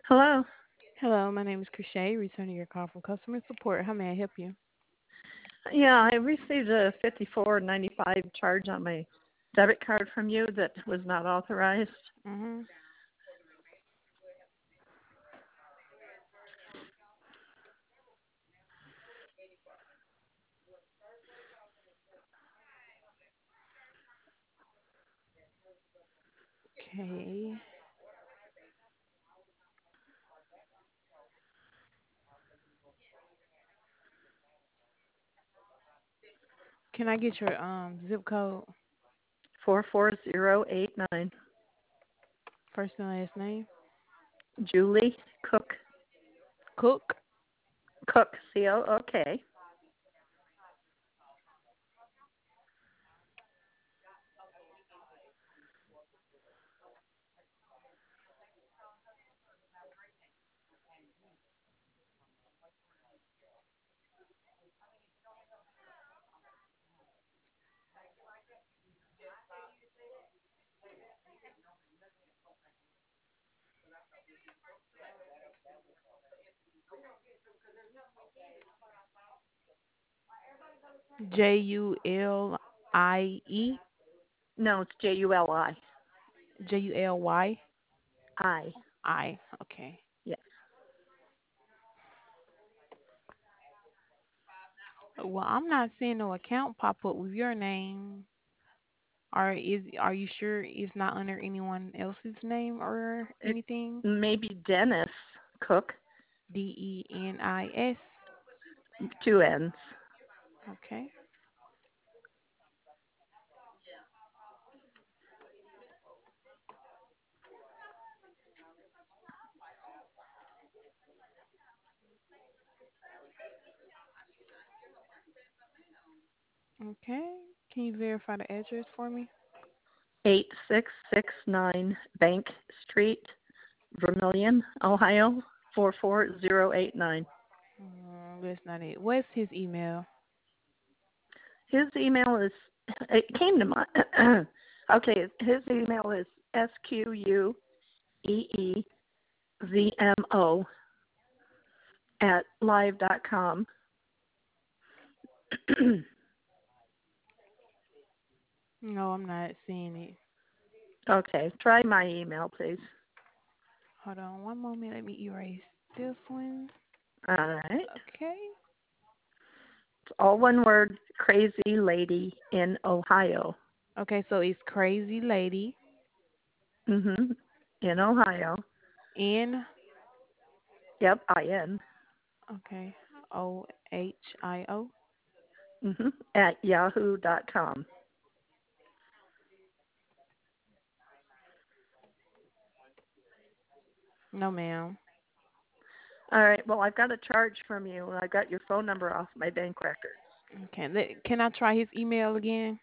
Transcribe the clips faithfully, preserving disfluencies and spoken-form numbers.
Hello. Hello, my name is Krishay, returning your call from customer support. How may I help you? Yeah, I received a fifty-four ninety-five charge on my debit card from you that was not authorized. Mm-hmm. Okay. Can I get your um zip code, four four zero eight nine. first and last name? Julie Cook. Cook. Cook, C O O K. J U L I E. No, it's J U L I. J U L Y I. I. Okay. Yes. Well, I'm not seeing no account pop up with your name. Or is are you sure it's not under anyone else's name or It anything? maybe Dennis Cook. D E N I S. Two N's. Okay. Okay. Can you verify the address for me? Eight six six nine Bank Street, Vermillion, Ohio, four four zero eight nine. Mm, that's not it. What's his email? His email is, it came to my, okay, his email is S Q U E E Z M O at live dot com. No, I'm not seeing it. Okay, try my email, please. Hold on one moment. Let me erase this one. All right. Okay. It's all one word, crazy lady in Ohio. Okay, so it's Crazy Lady Mm-hmm. In Ohio. N. Yep, I N. Okay. O H I O. Mm-hmm. At yahoo dot com. No, ma'am. All right, well, I've got a charge from you, and I got your phone number off my bank records. Okay. Let, can I try his email again?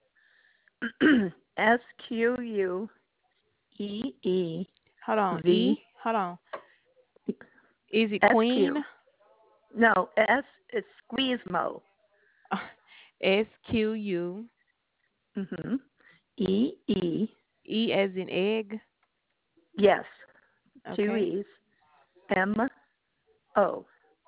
S Q U E E Hold on. E. V Hold on. Is it S Q. Queen? No, S is Squeezemo. S Q U Mm-hmm. E E. E as in egg. Yes, two Okay. E's. M O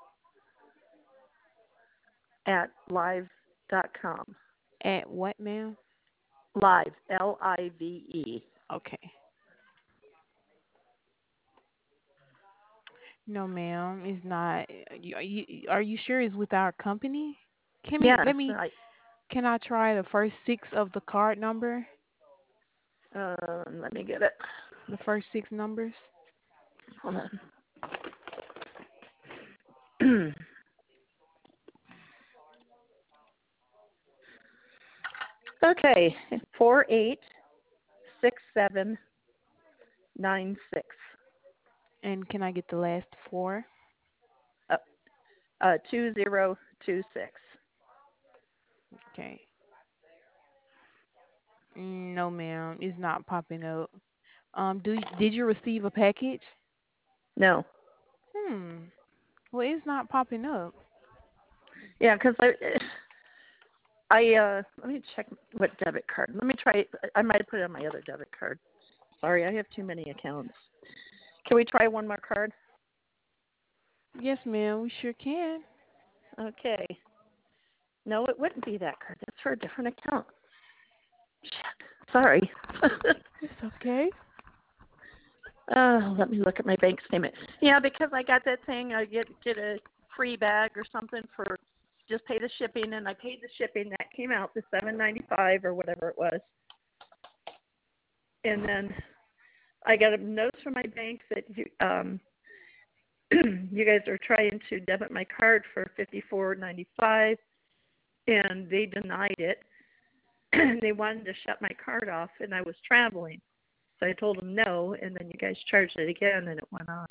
at live dot com. At what, ma'am? Live, L I V E. Okay. No, ma'am. It's not. You, are you are you sure it's with our company? Can me Yes, let me. I. Can I try the first six of the card number? Uh, let me get it. The first six numbers. Hold on. Okay, four eight six seven nine six. And can I get the last four? Uh, uh, two zero two six. Okay. No, ma'am. It's not popping up. Um, do did you receive a package? No. Hmm. Well, it's not popping up. Yeah, because I, I uh, let me check what debit card. Let me try. I might have put it on my other debit card. Sorry, I have too many accounts. Can we try one more card? Yes, ma'am. We sure can. Okay. No, it wouldn't be that card. That's for a different account. Shit. Sorry. It's okay. uh, let me look at my bank statement. Yeah, because I got that thing. I get get a free bag or something for just pay the shipping, and I paid the shipping. That came out to seven ninety five or whatever it was. And then I got a notice from my bank that you um you guys are trying to debit my card for fifty four ninety five, and they denied it. They wanted to shut my card off, and I was traveling. So I told them no, and then you guys charged it again, and it went on.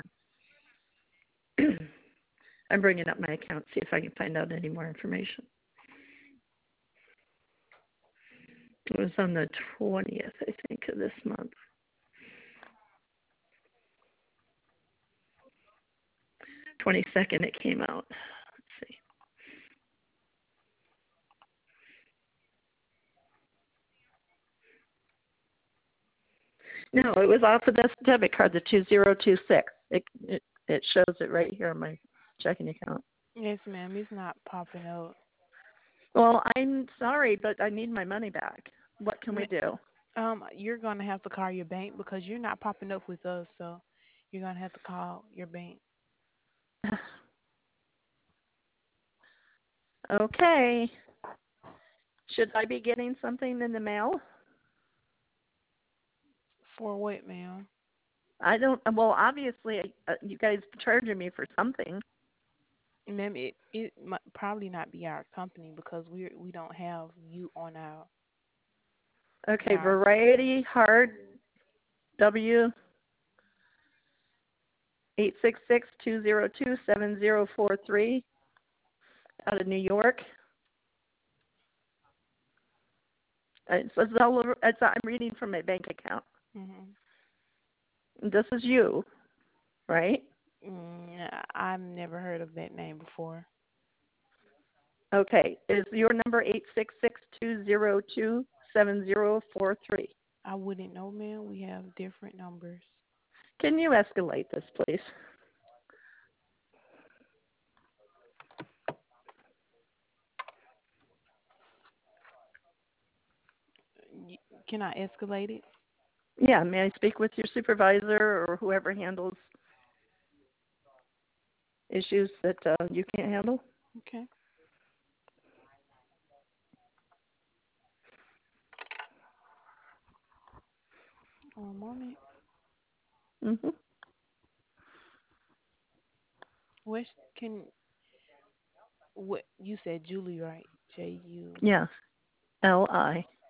I'm bringing up my account, see if I can find out any more information. It was on the twentieth, I think, of this month. twenty-second it came out. Let's see. No, it was off of this debit card, the two zero two six. It, it it shows it right here on my checking account. Yes, ma'am. It's not popping up. Well, I'm sorry, but I need my money back. What can we do? Um, you're gonna have to call your bank because you're not popping up with us, so you're gonna have to call your bank. Okay. Should I be getting something in the mail? For what, ma'am? I don't. Well, obviously, uh, you guys charging me for something. Ma'am, it it might probably not be our company because we we don't have you on our Okay, our. Variety Hard W eight six six two zero two seven zero four three out of New York. It's, it's all over. It's, I'm reading from my bank account. Mm-hmm. This is you, right? Mm, I've never heard of that name before. Okay. Is your number eight six six two zero two seven zero four three? I wouldn't know, ma'am. We have different numbers. Can you escalate this, please? Y- Can I escalate it? Yeah. May I speak with your supervisor or whoever handles issues that uh, you can't handle? Okay. One moment. Mm-hmm. What can what you said, Julie, right? J U. Yeah. L I.